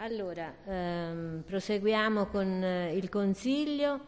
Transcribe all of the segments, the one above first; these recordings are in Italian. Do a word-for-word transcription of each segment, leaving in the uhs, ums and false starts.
Allora, ehm, proseguiamo con eh, il Consiglio.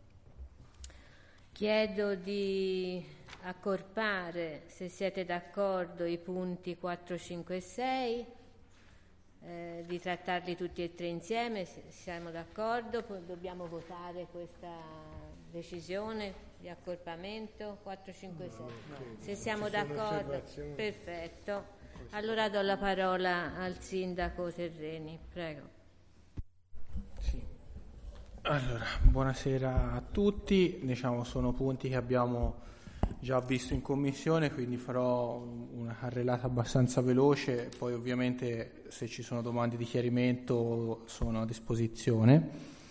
Chiedo di accorpare, se siete d'accordo, i punti quattro, cinque e sei, eh, di trattarli tutti e tre insieme, se siamo d'accordo. Poi dobbiamo votare questa decisione di accorpamento quattro, cinque e sei. No, se siamo d'accordo, perfetto. Allora do la parola al Sindaco Terreni, prego. Sì. Allora, buonasera a tutti. Diciamo, sono punti che abbiamo già visto in commissione, quindi farò una carrellata abbastanza veloce, poi ovviamente se ci sono domande di chiarimento sono a disposizione.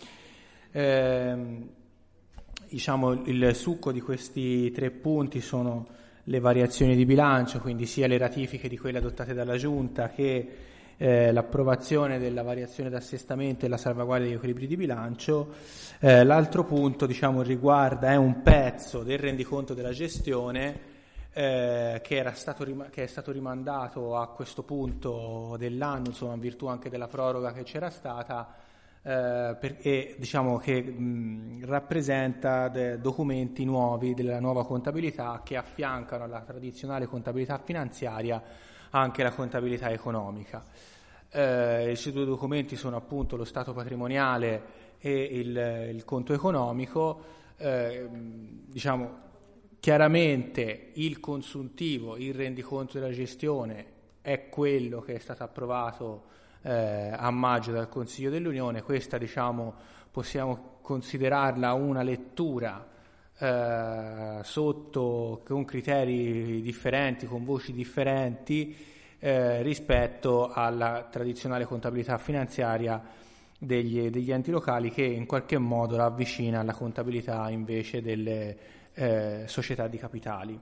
Eh, diciamo, il succo di questi tre punti sono le variazioni di bilancio, quindi sia le ratifiche di quelle adottate dalla Giunta che eh, l'approvazione della variazione d'assestamento e la salvaguardia degli equilibri di bilancio. Eh, l'altro punto, diciamo, riguarda è un pezzo del rendiconto della gestione eh, che era stato rim- che è stato rimandato a questo punto dell'anno, insomma, in virtù anche della proroga che c'era stata. Eh, per, e diciamo che mh, rappresenta de, documenti nuovi della nuova contabilità che affiancano alla tradizionale contabilità finanziaria anche la contabilità economica. Eh, questi due documenti sono appunto lo stato patrimoniale e il, il conto economico. Eh, diciamo chiaramente il consuntivo, il rendiconto della gestione è quello che è stato approvato Eh, a maggio dal Consiglio dell'Unione. Questa, diciamo, possiamo considerarla una lettura eh, sotto con criteri differenti, con voci differenti eh, rispetto alla tradizionale contabilità finanziaria degli, degli enti locali, che in qualche modo la avvicina alla contabilità invece delle eh, società di capitali.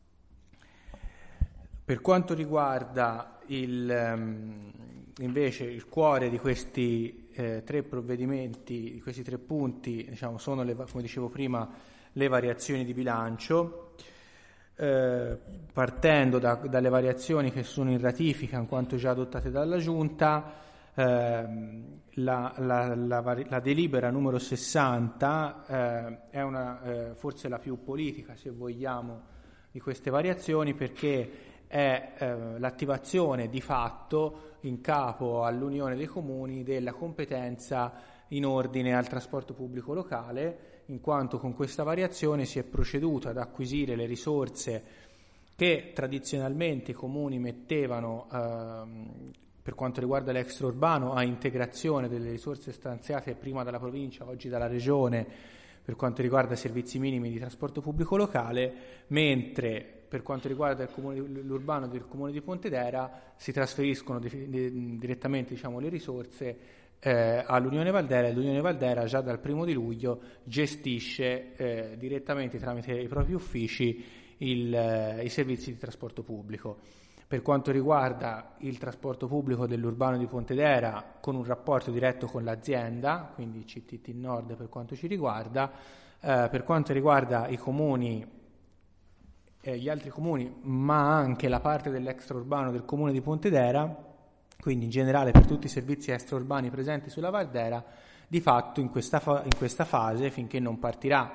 Per quanto riguarda il um, invece il cuore di questi eh, tre provvedimenti, di questi tre punti, diciamo, sono le, come dicevo prima, le variazioni di bilancio, eh, partendo da, dalle variazioni che sono in ratifica in quanto già adottate dalla Giunta. eh, la, la, la, la delibera numero sessanta eh, è una, eh, forse la più politica, se vogliamo, di queste variazioni, perché è eh, l'attivazione di fatto in capo all'Unione dei Comuni della competenza in ordine al trasporto pubblico locale, in quanto con questa variazione si è proceduto ad acquisire le risorse che tradizionalmente i comuni mettevano ehm, per quanto riguarda l'extraurbano a integrazione delle risorse stanziate prima dalla provincia, oggi dalla regione, per quanto riguarda i servizi minimi di trasporto pubblico locale, mentre per quanto riguarda il comune, l'urbano del Comune di Pontedera si trasferiscono di, di, direttamente, diciamo, le risorse eh, all'Unione Valdera, e l'Unione Valdera già dal primo di luglio gestisce eh, direttamente tramite i propri uffici il, eh, i servizi di trasporto pubblico. Per quanto riguarda il trasporto pubblico dell'urbano di Pontedera, con un rapporto diretto con l'azienda, quindi C T T Nord per quanto ci riguarda, eh, per quanto riguarda i comuni, eh, gli altri comuni, ma anche la parte dell'extraurbano del comune di Pontedera, quindi in generale per tutti i servizi extraurbani presenti sulla Valdera, di fatto in questa, fa- in questa fase, finché non partirà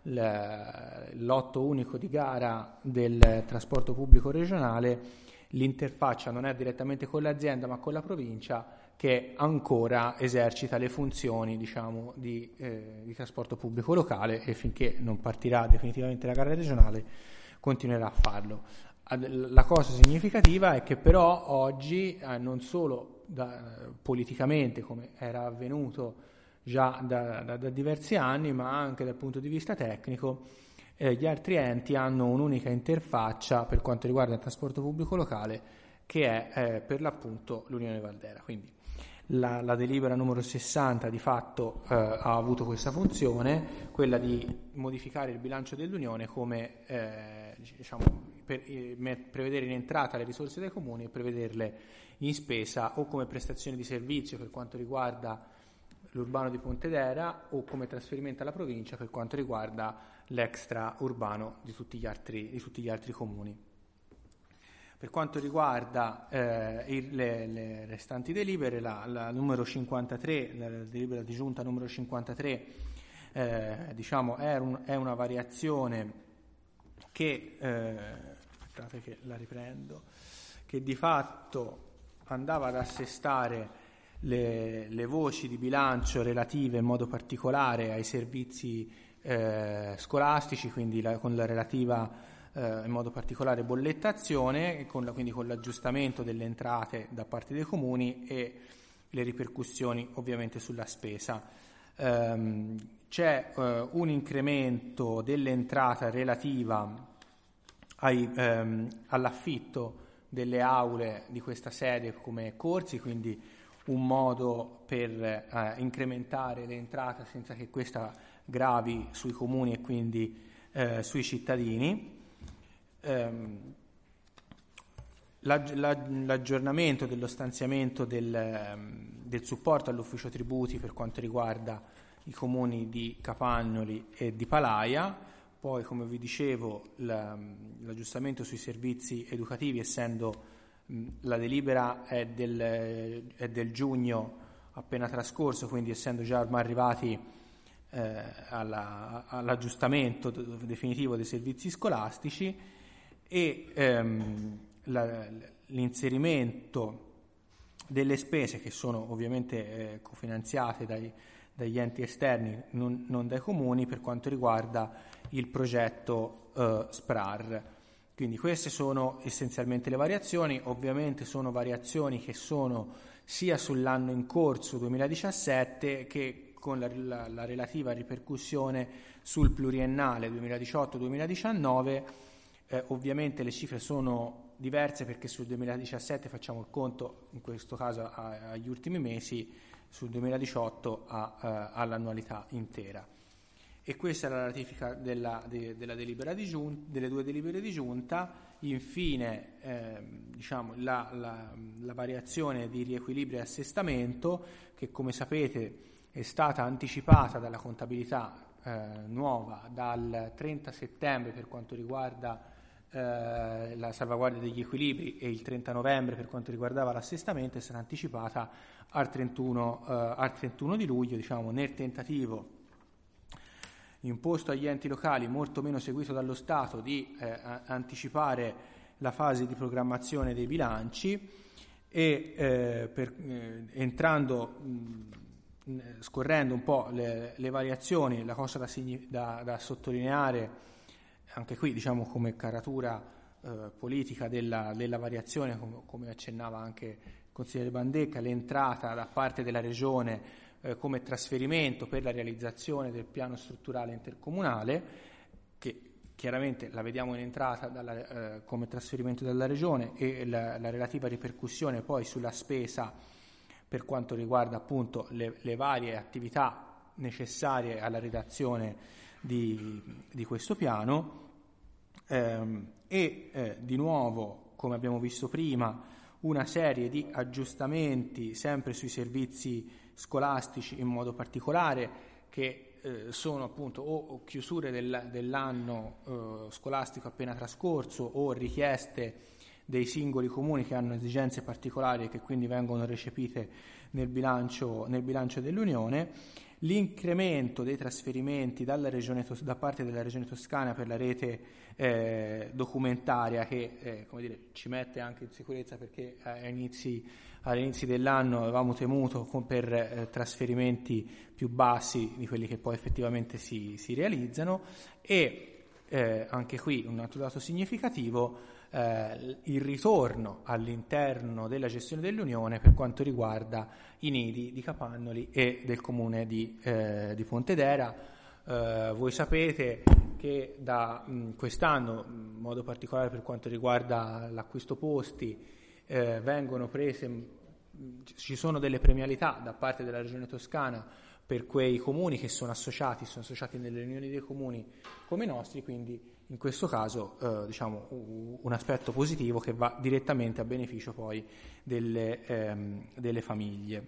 l- l'otto unico di gara del trasporto pubblico regionale, l'interfaccia non è direttamente con l'azienda ma con la provincia, che ancora esercita le funzioni, diciamo, di, eh, di trasporto pubblico locale, e finché non partirà definitivamente la gara regionale continuerà a farlo. La cosa significativa è che però oggi eh, non solo da, politicamente, come era avvenuto già da, da, da diversi anni, ma anche dal punto di vista tecnico, Eh, gli altri enti hanno un'unica interfaccia per quanto riguarda il trasporto pubblico locale, che è eh, per l'appunto l'Unione Valdera. Quindi la, la delibera numero sessanta di fatto eh, ha avuto questa funzione, quella di modificare il bilancio dell'Unione come eh, diciamo, per, eh, prevedere in entrata le risorse dei comuni e prevederle in spesa o come prestazione di servizio per quanto riguarda l'urbano di Pontedera o come trasferimento alla provincia per quanto riguarda l'extra urbano di tutti gli altri, di tutti gli altri comuni. Per quanto riguarda eh, il, le, le restanti delibere, la, la numero cinquantatré, la delibera di giunta numero cinquantatré, eh, diciamo è, un, è una variazione che, eh, aspettate che la riprendo, che di fatto andava ad assestare le, le voci di bilancio relative in modo particolare ai servizi eh, scolastici, quindi la, con la relativa eh, in modo particolare bollettazione, con la, quindi con l'aggiustamento delle entrate da parte dei comuni e le ripercussioni ovviamente sulla spesa. Um, c'è uh, un incremento dell'entrata relativa ai, um, all'affitto delle aule di questa sede come corsi, quindi un modo per uh, incrementare le entrate senza che questa gravi sui comuni e quindi uh, sui cittadini. Um, l'aggiornamento dello stanziamento del, del supporto all'ufficio tributi per quanto riguarda i comuni di Capagnoli e di Palaia, poi come vi dicevo la, l'aggiustamento sui servizi educativi, essendo mh, la delibera è del, è del giugno appena trascorso, quindi essendo già ormai arrivati eh, alla, all'aggiustamento definitivo dei servizi scolastici e ehm, La, l'inserimento delle spese che sono ovviamente eh, cofinanziate dai, dagli enti esterni, non, non dai comuni, per quanto riguarda il progetto eh, SPRAR. Quindi queste sono essenzialmente le variazioni. Ovviamente sono variazioni che sono sia sull'anno in corso duemiladiciassette che con la, la, la relativa ripercussione sul pluriennale duemiladiciotto duemiladiciannove. Eh, ovviamente le cifre sono diverse perché sul duemiladiciassette facciamo il conto, in questo caso a, agli ultimi mesi, sul duemiladiciotto a, a, all'annualità intera. E questa è la ratifica della, de, della delibera di giunta, delle due delibere di giunta. Infine eh, diciamo la, la, la variazione di riequilibrio e assestamento, che come sapete è stata anticipata dalla contabilità eh, nuova dal trenta settembre per quanto riguarda Eh, la salvaguardia degli equilibri e il trenta novembre per quanto riguardava l'assestamento, è stata anticipata al trentuno, eh, al trentuno di luglio, diciamo, nel tentativo imposto agli enti locali, molto meno seguito dallo Stato, di eh, anticipare la fase di programmazione dei bilanci e eh, per, eh, entrando mh, scorrendo un po' le, le variazioni, la cosa da, da, da sottolineare anche qui, diciamo, come caratura eh, politica della, della variazione, come, come accennava anche il consigliere Bandecca, l'entrata da parte della Regione eh, come trasferimento per la realizzazione del piano strutturale intercomunale, che chiaramente la vediamo in entrata dalla, eh, come trasferimento dalla Regione, e la, la relativa ripercussione poi sulla spesa per quanto riguarda appunto le, le varie attività necessarie alla redazione di, di questo piano. Ehm, e eh, di nuovo, come abbiamo visto prima, una serie di aggiustamenti sempre sui servizi scolastici in modo particolare, che eh, sono appunto o, o chiusure del, dell'anno eh, scolastico appena trascorso o richieste dei singoli comuni che hanno esigenze particolari e che quindi vengono recepite nel bilancio, nel bilancio dell'Unione. L'incremento dei trasferimenti dalla regione, da parte della Regione Toscana per la rete eh, documentaria, che eh, come dire, ci mette anche in sicurezza, perché all'inizio, all'inizio dell'anno avevamo temuto con, per eh, trasferimenti più bassi di quelli che poi effettivamente si, si realizzano. E eh, anche qui un altro dato significativo, eh, il ritorno all'interno della gestione dell'Unione per quanto riguarda i nidi di Capagnoli e del comune di, eh, di Pontedera. Eh, voi sapete che da mh, quest'anno, in modo particolare per quanto riguarda l'acquisto posti, eh, vengono prese, mh, ci sono delle premialità da parte della Regione Toscana per quei comuni che sono associati, sono associati nelle riunioni dei comuni come i nostri, quindi in questo caso eh, diciamo un aspetto positivo che va direttamente a beneficio poi delle, ehm, delle famiglie.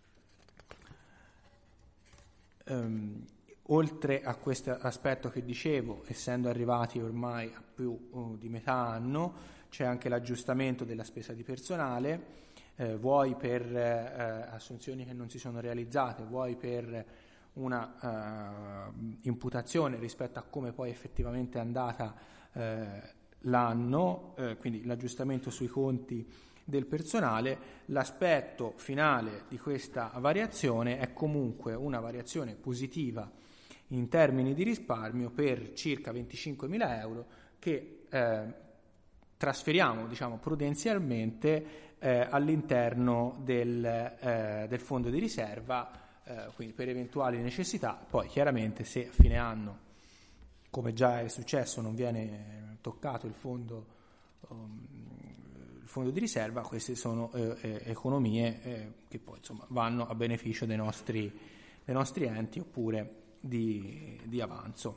Um, oltre a questo aspetto che dicevo, essendo arrivati ormai a più uh, di metà anno, c'è anche l'aggiustamento della spesa di personale, eh, vuoi per eh, assunzioni che non si sono realizzate, vuoi per una uh, imputazione rispetto a come poi effettivamente è andata eh, l'anno, eh, quindi l'aggiustamento sui conti del personale. L'aspetto finale di questa variazione è comunque una variazione positiva in termini di risparmio per circa venticinquemila euro che eh, trasferiamo, diciamo, prudenzialmente eh, all'interno del, eh, del fondo di riserva, eh, quindi per eventuali necessità. Poi chiaramente se a fine anno, come già è successo, non viene toccato il fondo, um, il fondo di riserva, queste sono eh, economie eh, che poi insomma vanno a beneficio dei nostri, dei nostri enti oppure di, di avanzo.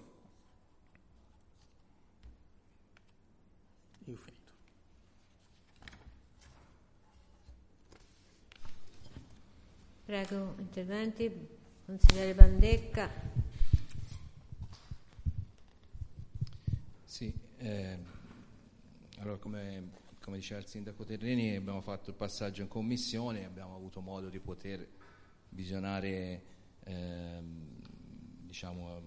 Io ho finito. Prego, interventi. Consigliere Bandecca. Sì, eh, allora come, come diceva il sindaco Terreni, abbiamo fatto il passaggio in commissione, abbiamo avuto modo di poter visionare eh, diciamo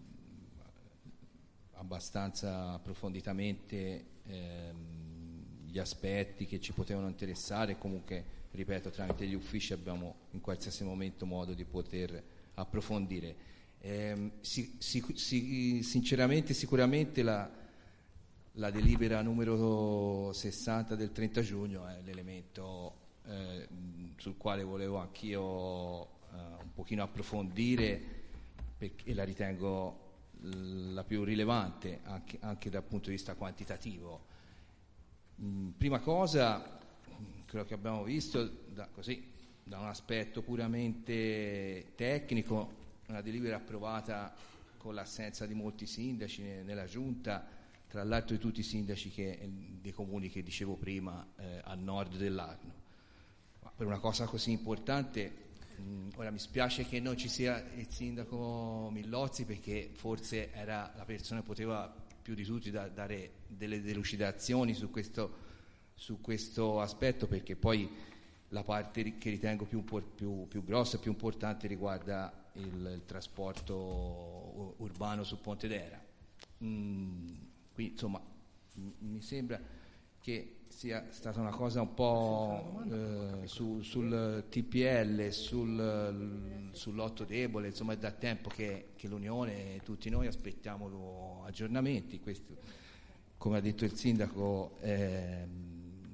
abbastanza approfonditamente eh, gli aspetti che ci potevano interessare. Comunque, ripeto, tramite gli uffici abbiamo in qualsiasi momento modo di poter approfondire. Eh, si, si, si, sinceramente, sicuramente la, la delibera numero sessanta del trenta giugno è l'elemento eh, sul quale volevo anch'io eh, un pochino approfondire, perché la ritengo la più rilevante anche, anche dal punto di vista quantitativo. Mm, prima cosa, quello che abbiamo visto da, così, da un aspetto puramente tecnico, una delibera approvata con l'assenza di molti sindaci nella giunta, tra l'altro di tutti i sindaci che, dei comuni che dicevo prima eh, a nord dell'Arno. Ma per una cosa così importante, mh, ora mi spiace che non ci sia il sindaco Millozzi, perché forse era la persona che poteva più di tutti da, dare delle delucidazioni su questo, su questo aspetto, perché poi la parte che ritengo più, più, più grossa e più importante riguarda il, il trasporto urbano su Pontedera. Mm, qui insomma m- mi sembra che sia stata una cosa un po' eh, su, sul T P L, sul, sull'otto debole, insomma è da tempo che, che l'Unione e tutti noi aspettiamo aggiornamenti. Questo, come ha detto il sindaco, eh,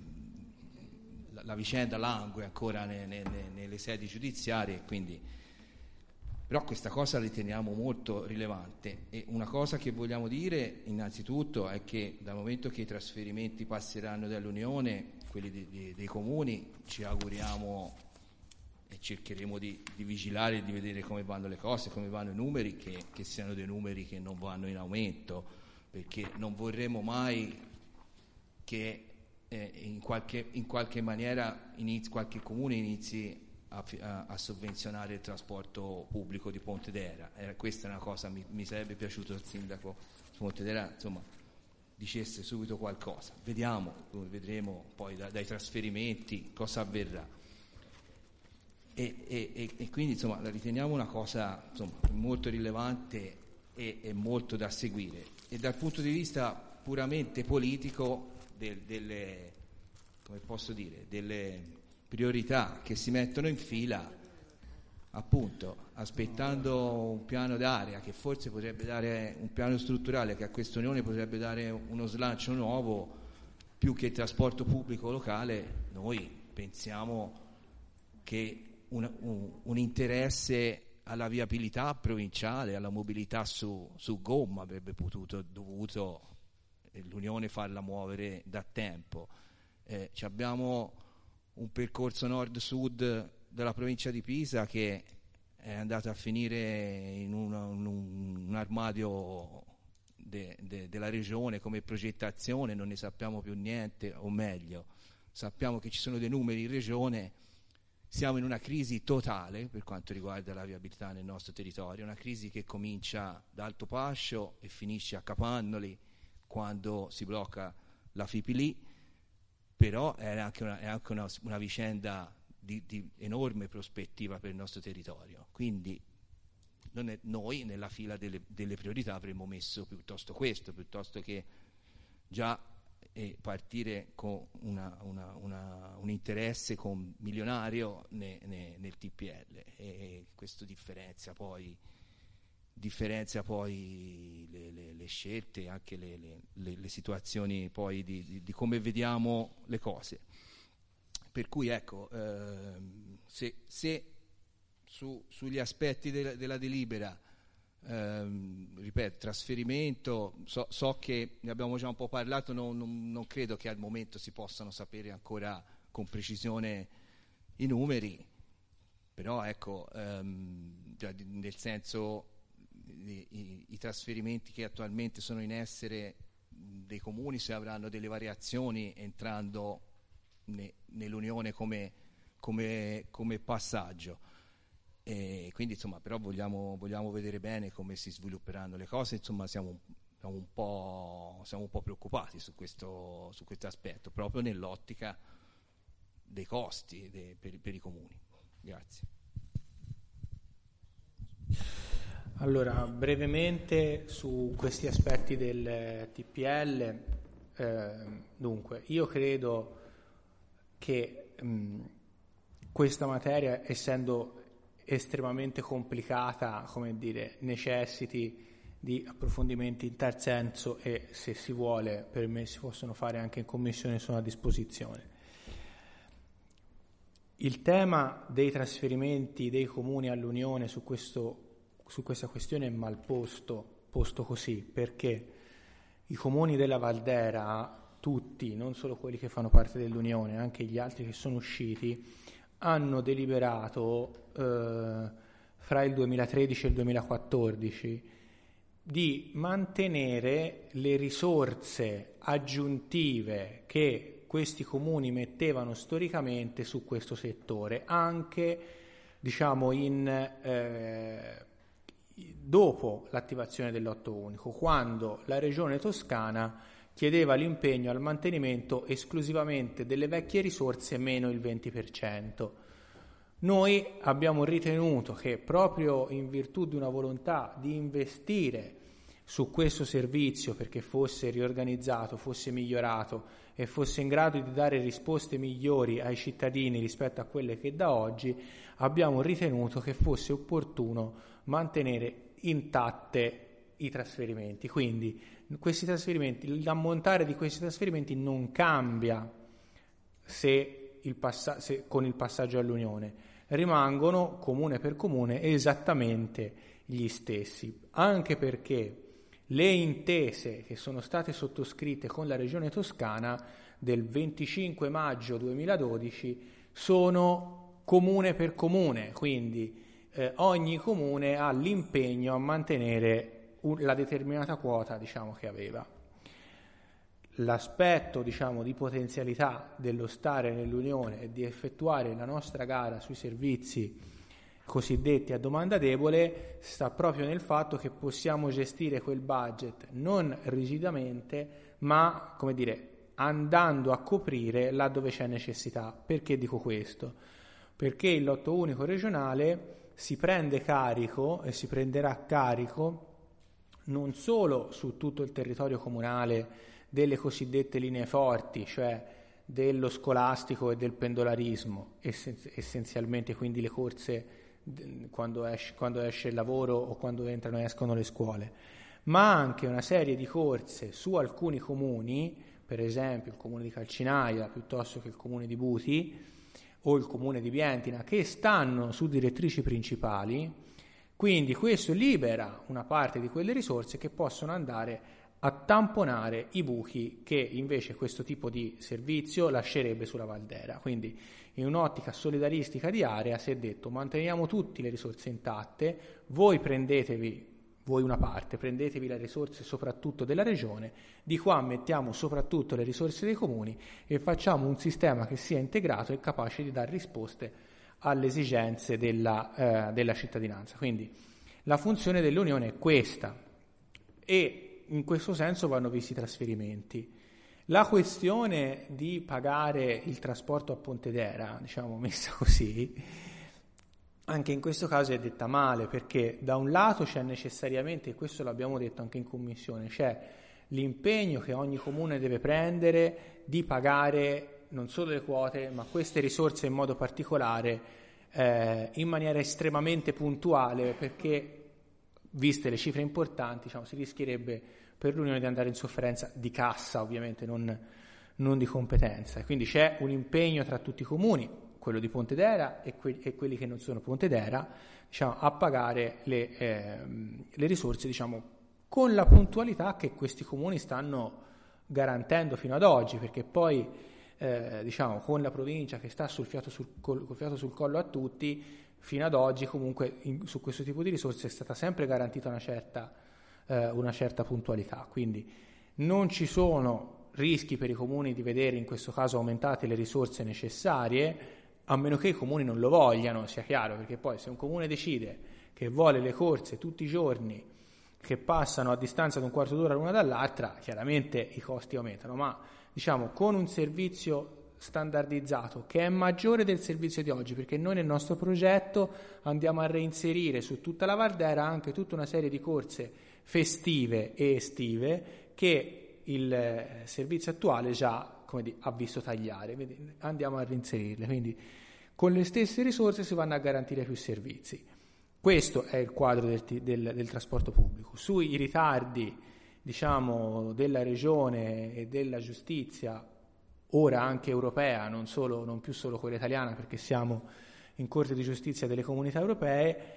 la vicenda langue ancora ne, ne, ne, nelle sedi giudiziarie, quindi, però questa cosa la riteniamo molto rilevante. E una cosa che vogliamo dire innanzitutto è che dal momento che i trasferimenti passeranno dall'Unione, quelli di, di, dei comuni, ci auguriamo e cercheremo di, di vigilare e di vedere come vanno le cose, come vanno i numeri, che, che siano dei numeri che non vanno in aumento, perché non vorremmo mai che Eh, in, qualche, in qualche maniera inizi, qualche comune inizi a, a, a sovvenzionare il trasporto pubblico di Pontedera. Eh, questa è una cosa, mi, mi sarebbe piaciuto il sindaco di Pontedera insomma dicesse subito qualcosa. Vediamo, vedremo poi da, dai trasferimenti cosa avverrà. E, e, e, e quindi insomma la riteniamo una cosa insomma molto rilevante e, e molto da seguire. E dal punto di vista puramente politico, Del, delle, come posso dire, delle priorità che si mettono in fila, appunto aspettando un piano d'area che forse potrebbe dare un piano strutturale che a questa Unione potrebbe dare uno slancio nuovo, più che il trasporto pubblico locale. Noi pensiamo che un, un, un interesse alla viabilità provinciale, alla mobilità su, su gomma avrebbe potuto, dovuto l'Unione farla muovere da tempo. Eh, abbiamo un percorso nord-sud della provincia di Pisa che è andato a finire in un, un, un armadio de, de, della regione come progettazione, non ne sappiamo più niente, o meglio sappiamo che ci sono dei numeri in regione. Siamo in una crisi totale per quanto riguarda la viabilità nel nostro territorio, una crisi che comincia da Altopascio e finisce a Capannoli quando si blocca la F I P I L I. però è anche una, è anche una, una vicenda di, di enorme prospettiva per il nostro territorio, quindi non è, noi nella fila delle, delle priorità avremmo messo piuttosto questo, piuttosto che già eh, partire con una, una, una, un interesse con milionario ne, ne, nel T P L, e questo differenzia poi differenzia poi le, le, le scelte, anche le, le, le, le situazioni poi di, di, di come vediamo le cose. Per cui ecco, ehm, se, se su, sugli aspetti de, della delibera, ehm, ripeto, trasferimento, so, so che ne abbiamo già un po' parlato, non, non, non credo che al momento si possano sapere ancora con precisione i numeri, però ecco, ehm, nel senso I, i, i trasferimenti che attualmente sono in essere dei comuni, se avranno delle variazioni entrando ne, nell'Unione come, come, come passaggio, e quindi insomma però vogliamo, vogliamo vedere bene come si svilupperanno le cose, insomma siamo, siamo, un, po', siamo un po' preoccupati su questo, su questo aspetto, proprio nell'ottica dei costi de, per, per i comuni. Grazie. Allora, brevemente su questi aspetti del T P L, eh, dunque, io credo che mh, questa materia, essendo estremamente complicata, come dire, necessiti di approfondimenti in tal senso, e se si vuole, per me si possono fare anche in commissione, sono a disposizione. Il tema dei trasferimenti dei comuni all'Unione su questo su questa questione è mal posto, posto così, perché i comuni della Valdera, tutti, non solo quelli che fanno parte dell'Unione, anche gli altri che sono usciti, hanno deliberato eh, fra il duemilatredici e il duemilaquattordici di mantenere le risorse aggiuntive che questi comuni mettevano storicamente su questo settore, anche diciamo in eh, dopo l'attivazione del lotto unico, quando la regione toscana chiedeva l'impegno al mantenimento esclusivamente delle vecchie risorse meno il venti per cento. Noi abbiamo ritenuto che proprio in virtù di una volontà di investire su questo servizio perché fosse riorganizzato, fosse migliorato e fosse in grado di dare risposte migliori ai cittadini rispetto a quelle che da oggi, abbiamo ritenuto che fosse opportuno mantenere intatte i trasferimenti. Quindi questi trasferimenti, l'ammontare di questi trasferimenti non cambia se il passa- se con il passaggio all'Unione, rimangono comune per comune esattamente gli stessi, anche perché le intese che sono state sottoscritte con la Regione Toscana del venticinque maggio duemiladodici sono comune per comune, quindi eh, ogni comune ha l'impegno a mantenere un, la determinata quota, diciamo, che aveva. L'aspetto, diciamo, di potenzialità dello stare nell'Unione e di effettuare la nostra gara sui servizi cosiddetti a domanda debole sta proprio nel fatto che possiamo gestire quel budget non rigidamente, ma, come dire, andando a coprire laddove c'è necessità. Perché dico questo? Perché il lotto unico regionale si prende carico e si prenderà carico non solo su tutto il territorio comunale delle cosiddette linee forti, cioè dello scolastico e del pendolarismo, essenzialmente quindi le corse quando esce, quando esce il lavoro o quando entrano e escono le scuole, ma anche una serie di corse su alcuni comuni, per esempio il comune di Calcinaia piuttosto che il comune di Buti o il comune di Bientina, che stanno su direttrici principali. Quindi questo libera una parte di quelle risorse che possono andare a tamponare i buchi che invece questo tipo di servizio lascerebbe sulla Valdera. Quindi in un'ottica solidaristica di area si è detto: manteniamo tutte le risorse intatte, voi prendetevi, voi una parte, prendetevi le risorse soprattutto della regione, di qua mettiamo soprattutto le risorse dei comuni e facciamo un sistema che sia integrato e capace di dare risposte alle esigenze della, eh, della cittadinanza. Quindi la funzione dell'Unione è questa, e in questo senso vanno visti i trasferimenti. La questione di pagare il trasporto a Pontedera, diciamo messa così, anche in questo caso è detta male, perché da un lato c'è necessariamente, e questo l'abbiamo detto anche in commissione, c'è l'impegno che ogni comune deve prendere di pagare non solo le quote, ma queste risorse in modo particolare eh, in maniera estremamente puntuale, perché viste le cifre importanti, diciamo, si rischierebbe per l'Unione di andare in sofferenza di cassa, ovviamente non, non di competenza. Quindi c'è un impegno tra tutti i comuni, quello di Pontedera e, que- e quelli che non sono Pontedera, diciamo, a pagare le, eh, le risorse, diciamo, con la puntualità che questi comuni stanno garantendo fino ad oggi, perché poi eh, diciamo, con la provincia che sta sul fiato sul, col, col fiato sul collo a tutti, fino ad oggi comunque in, su questo tipo di risorse è stata sempre garantita una certa una certa puntualità, quindi non ci sono rischi per i comuni di vedere in questo caso aumentate le risorse necessarie, a meno che i comuni non lo vogliano, sia chiaro, perché poi se un comune decide che vuole le corse tutti i giorni che passano a distanza di un quarto d'ora l'una dall'altra, chiaramente i costi aumentano, ma diciamo con un servizio standardizzato che è maggiore del servizio di oggi, perché noi nel nostro progetto andiamo a reinserire su tutta la Vardera anche tutta una serie di corse festive e estive che il servizio attuale già, come dire, ha visto tagliare, quindi andiamo a reinserirle, quindi con le stesse risorse si vanno a garantire più servizi. Questo è il quadro del, del, del trasporto pubblico. Sui ritardi, diciamo, della regione e della giustizia, ora anche europea, non, solo, non più solo quella italiana, perché siamo in Corte di Giustizia delle Comunità Europee,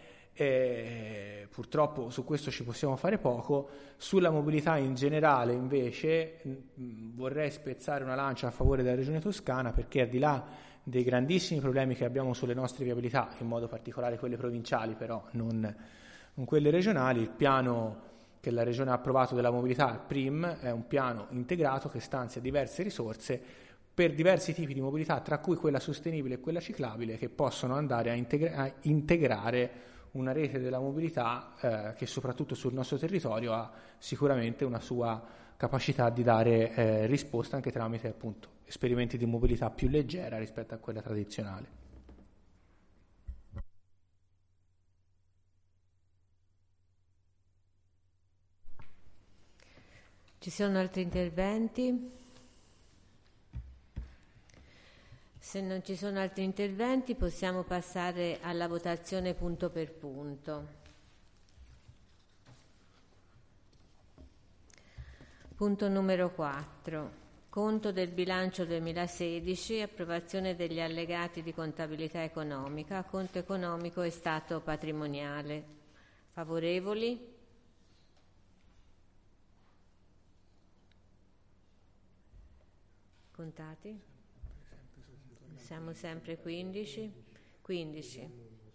e purtroppo su questo ci possiamo fare poco. Sulla mobilità in generale invece mh, vorrei spezzare una lancia a favore della Regione Toscana, perché al di là dei grandissimi problemi che abbiamo sulle nostre viabilità, in modo particolare quelle provinciali, però non, non quelle regionali, il piano che la Regione ha approvato della mobilità, il P R I M, è un piano integrato che stanzia diverse risorse per diversi tipi di mobilità, tra cui quella sostenibile e quella ciclabile, che possono andare a, integra- a integrare una rete della mobilità eh, che soprattutto sul nostro territorio ha sicuramente una sua capacità di dare eh, risposta anche tramite appunto esperimenti di mobilità più leggera rispetto a quella tradizionale. Ci sono altri interventi? Se non ci sono altri interventi possiamo passare alla votazione punto per punto. Punto numero quattro. Conto del bilancio duemilasedici, approvazione degli allegati di contabilità economica, conto economico e stato patrimoniale. Favorevoli? Contati? Siamo sempre quindici. quindici.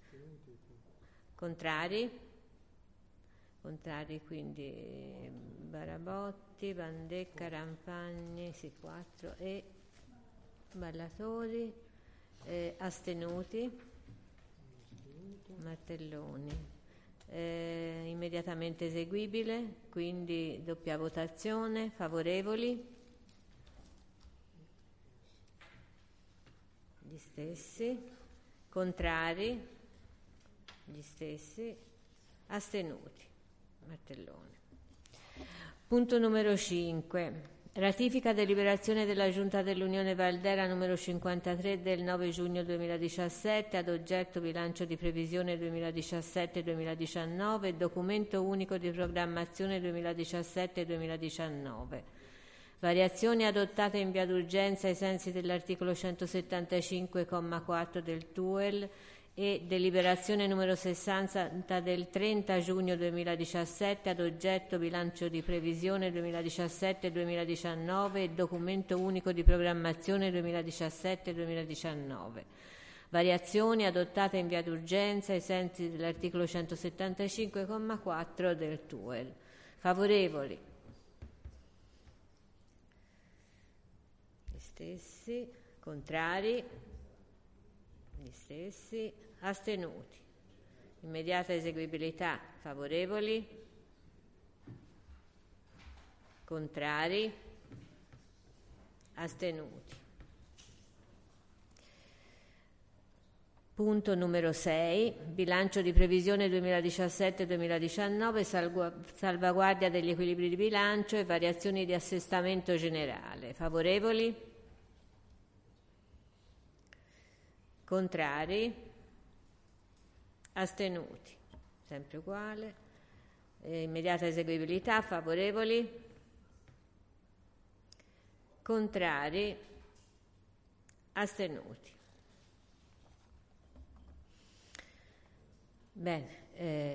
Contrari? Contrari quindi Barabotti, Bandecca, Rampagni, sì, quattro, e Ballatori, eh, astenuti, Martelloni. Eh, immediatamente eseguibile, quindi doppia votazione. Favorevoli? Gli stessi. Contrari? Gli stessi. Astenuti. Martellone. Punto numero cinque. Ratifica deliberazione della Giunta dell'Unione Valdera numero cinquantatré del nove giugno duemiladiciassette ad oggetto bilancio di previsione duemiladiciassette duemiladiciannove e documento unico di programmazione duemiladiciassette duemiladiciannove. Variazioni adottate in via d'urgenza ai sensi dell'articolo centosettantacinque comma quattro del T U E L e deliberazione numero sessanta del trenta giugno duemiladiciassette ad oggetto bilancio di previsione duemiladiciassette duemiladiciannove e documento unico di programmazione duemiladiciassette duemiladiciannove. Variazioni adottate in via d'urgenza ai sensi dell'articolo centosettantacinque comma quattro del T U E L. Favorevoli? Gli stessi. Contrari? Gli stessi. Astenuti. Immediata eseguibilità. Favorevoli? Contrari? astenuti. Punto numero sei, bilancio di previsione duemiladiciassette duemiladiciannove, salvaguardia degli equilibri di bilancio e variazioni di assestamento generale. Favorevoli? Contrari? Astenuti? Sempre uguale. Eh, immediata eseguibilità. Favorevoli? Contrari? Astenuti? Bene, eh,